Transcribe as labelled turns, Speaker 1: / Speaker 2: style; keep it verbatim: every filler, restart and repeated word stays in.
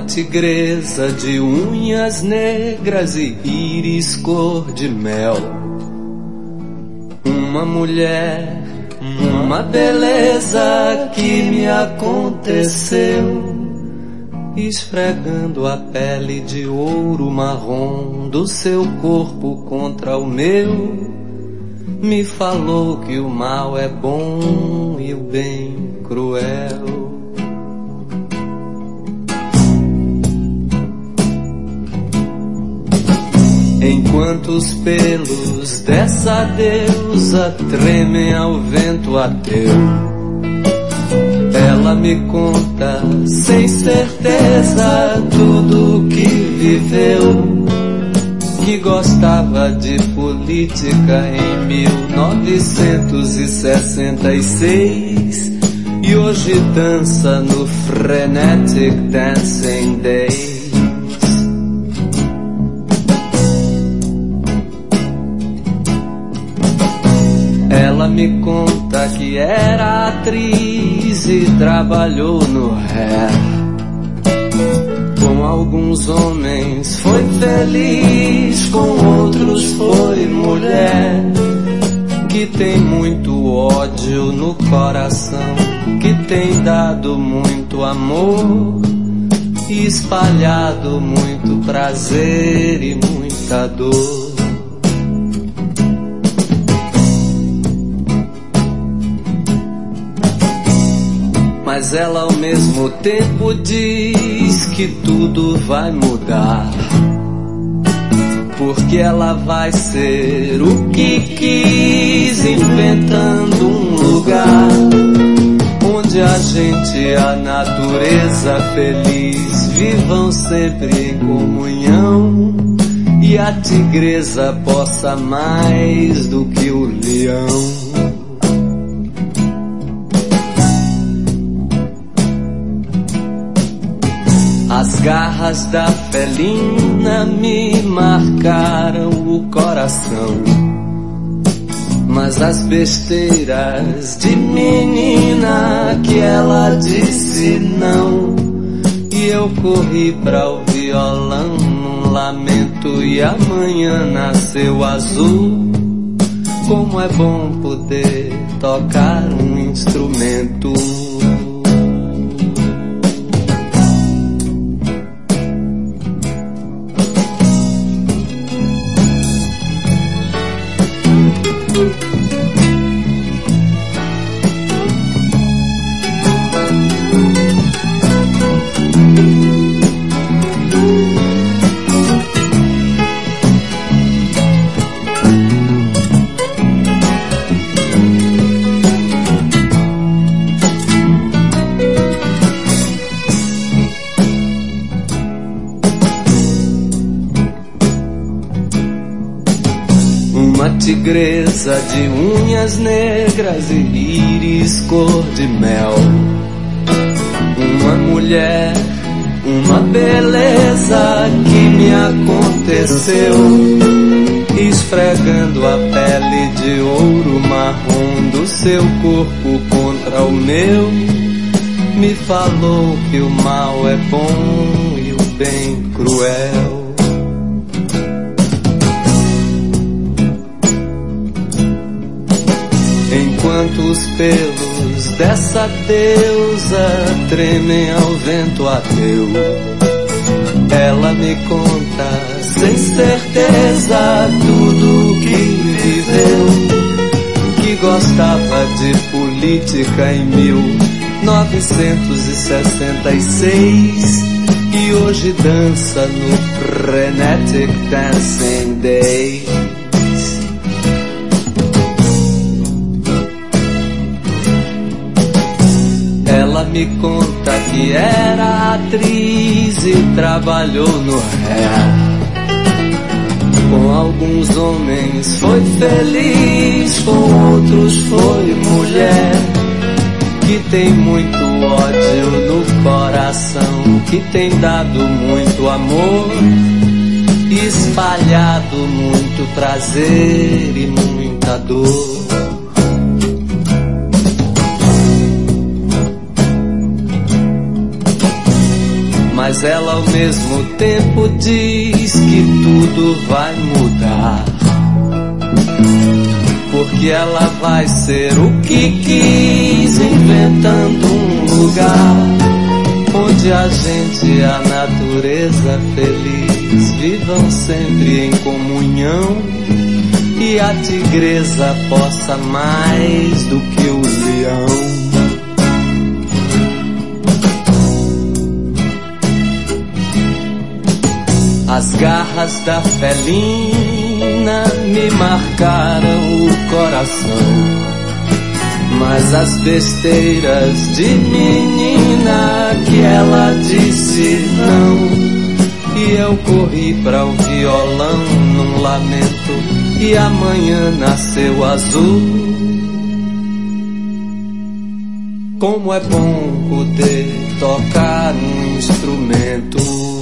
Speaker 1: tigresa de unhas negras e íris cor de mel. Uma mulher, uma beleza que me aconteceu, esfregando a pele de ouro marrom do seu corpo contra o meu, me falou que o mal é bom e o bem cruel. Enquanto os pelos dessa deusa tremem ao vento ateu, ela me conta sem certeza tudo que viveu, que gostava de política em mil novecentos e sessenta e seis e hoje dança no Frenetic Dancing Days. Ela me conta que era atriz e trabalhou no Hair. Com alguns homens foi feliz, com outros foi mulher. Que tem muito ódio no coração, que tem dado muito amor e espalhado muito prazer e muita dor. Mas ela ao mesmo tempo diz que tudo vai mudar, porque ela vai ser o que quis, inventando um lugar onde a gente e a natureza feliz vivam sempre em comunhão, e a tigresa possa mais do que o leão. As garras da felina me marcaram o coração, mas as besteiras de menina que ela disse não, e eu corri pra o violão num lamento, e amanhã nasceu azul. Como é bom poder tocar um instrumento. Uma tigresa de unhas negras e íris cor de mel. Uma mulher, uma beleza que me aconteceu, esfregando a pele de ouro marrom do seu corpo contra o meu, me falou que o mal é bom e o bem cruel. Enquanto os pelos dessa deusa tremem ao vento ateu, ela me conta sem certeza tudo que viveu, que gostava de política em mil novecentos e sessenta e seis e hoje dança no Frenetic Dancing Days. Ela me conta que era atriz e trabalhou no Hair. Com alguns homens foi feliz, com outros foi mulher. Que tem muito ódio no coração, que tem dado muito amor, espalhado muito prazer e muita dor. mas ela ao mesmo tempo diz que tudo vai mudar. Porque ela vai ser o que quis, inventando um lugar onde a gente e a natureza feliz vivam sempre em comunhão, e a tigresa possa mais do que o leão. As garras da felina me marcaram o coração, mas as besteiras de menina que ela disse não, e eu corri pra um violão num lamento, e amanhã nasceu azul. Como é bom poder tocar um instrumento.